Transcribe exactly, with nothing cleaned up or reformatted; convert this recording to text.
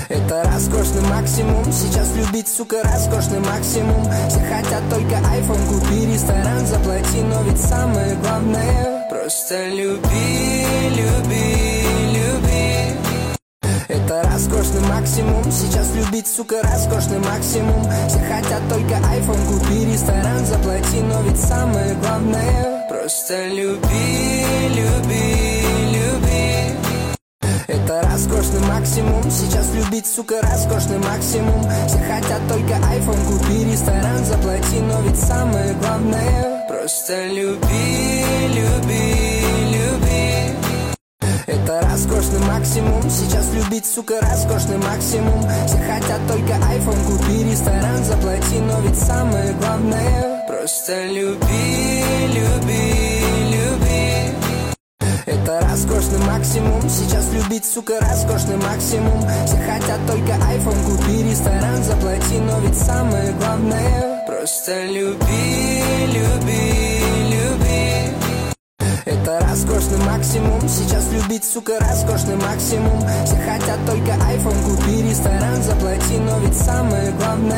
Это роскошный максимум. Сейчас любить, сука, роскошный максимум. Все хотят только айфон, купи, ресторан заплати. Но ведь самое главное просто люби, люби, люби. Это роскошный максимум. Сейчас любить, сука, роскошный максимум. Все хотят только айфон, купи, ресторан заплати. Но ведь самое главное просто люби, люби, люби. Это роскошный максимум. Сейчас любить, сука, роскошный максимум. Все хотят только айфон, купи, ресторан заплати. Но ведь самое главное просто люби, люби, люби. Это роскошный максимум. Сейчас любить, сука, роскошный максимум. Все хотят только айфон, купи, ресторан заплати. Но ведь самое главное просто люби, люби, люби. Это роскошный максимум. Сейчас любить, сука, роскошный максимум. Все хотят только айфон, купи, ресторан заплати. Но ведь самое главное просто люби, люби, люби. Это роскошный максимум. Сейчас любить, сука, роскошный максимум. Все хотят только айфон, купи, ресторан заплати. Но ведь самое главное